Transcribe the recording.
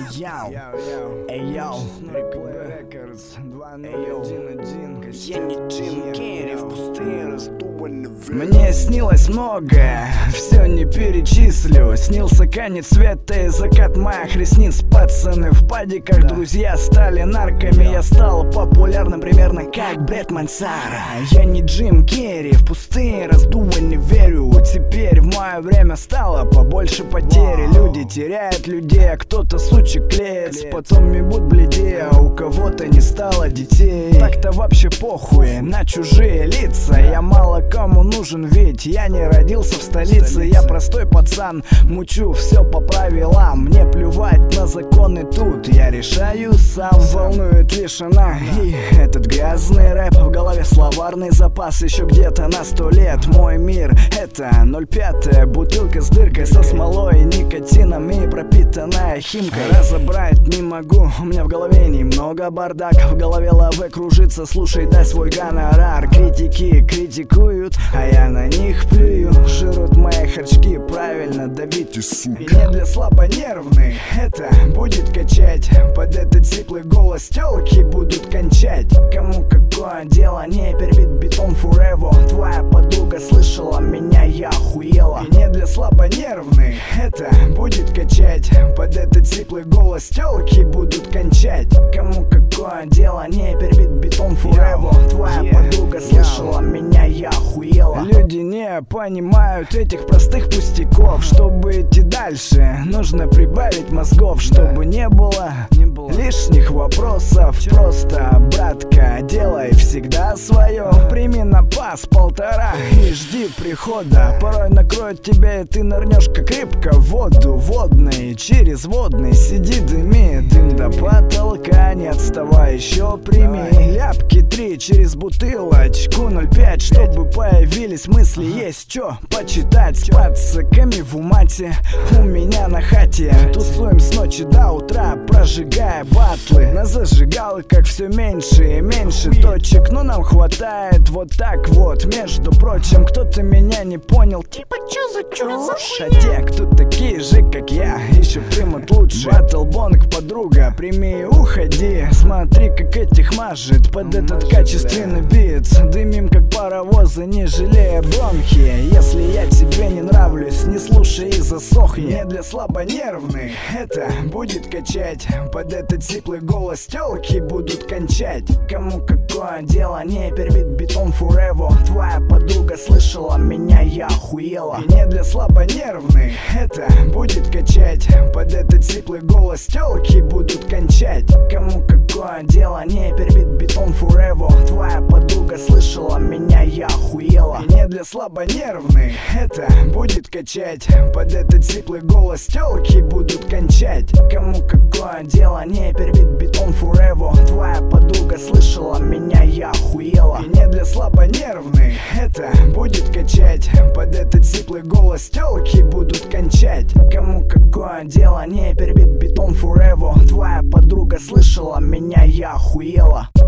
Я не Джим Керри в пустыне раздуманный. Мне снилось многое, все не перечислю. Снился конец света и закат моих ресниц. Пацаны в падиках, друзья стали нарками. Я стал популярным примерно как Брэд Мансара. Я не Джим Керри, в пустыне раздуманный верю. Теперь в мое время стало побольше потери. Люди теряют людей, а кто-то сучек клеит. Потом будут бледнее, а у кого-то не стало детей. Так-то вообще похуй на чужие лица. Я мало кому нужен, ведь я не родился в столице. Я простой пацан, мучу все по правилам. Мне плевать на законы тут, я решаю сам. Волнует лишь она и этот грязный рэп. В голове словарный запас еще где-то на 100 лет. Мой мир это 0,5 бутылка с дыркой, со смолой и никотином и пропитанная химка. Разобрать не могу, у меня в голове немного бардак. В голове лаве кружится, слушай, дай свой гонорар. Критики критикуют, а я на них плюю. Жрут мои харчки, правильно давить. И не для слабонервных это будет качать. Под этот сиплый голос тёлки будут кончать. Кому какое дело, не перебит бетон forever. Твоя подруга слышала меня, я охуела. И не для слабонервных это будет качать. Под этот сиплый голос тёлки будут кончать. Кому какое дело, не перебит бетон forever. Твоя подруга слышала меня, я охуела. Люди не понимают этих простых пустяков. Чтобы идти дальше, нужно прибавить мозгов. Чтобы не было лишних вопросов. Просто, братка, делай всегда свое. Прими на пас 1,5 и жди прихода. Порой накроет тебя, и ты нырнешь как рыбка в воду. Водный через водный сиди, дыми. Дым до потолка, не отставай, еще прими. Ляпки 3 через бутылочку 0,5. Чтобы появились мысли, есть что почитать. С пацаками в умате у меня на хате. Тусуем с ночи до утра, прожигая батлы. На зажигалках все меньше и меньше точек, но нам хватает вот так вот. Между прочим, кто-то меня не понял, типа чё за чушь? А те, кто такие же, как я, еще примут лучше. Батлбонг, подруга, прими и уходи. Смотри, как этих мажет под этот качественный бит. Дымим, как паровозы, не жалея бронхи. Если я тебе не нравлюсь, не слушай и засохни. Не для слабонервных это будет качать. Под этот сиплый голос тёлки будут кончать. Кому какое дело, не перебит бетон forever. Твоя подруга слышала меня, я охуела. И не для слабонервных это будет качать. Под этот сиплый голос тёлки будут кончать. Кому какое дело, не перебит бетон forever. Твоя подруга слышала меня, я охуела. И не для слабонервных это будет качать. Под этот сиплый голос тёлки будут кончать. Кому какое дело, не перебит бетон forever. Твоя подруга слышала меня, я охуела. И не для слабонервных это будет качать. Под этот сиплый голос тёлки будут кончать. Кому какое дело, не перебит бетон forever. Твоя подруга слышала меня, я охуела.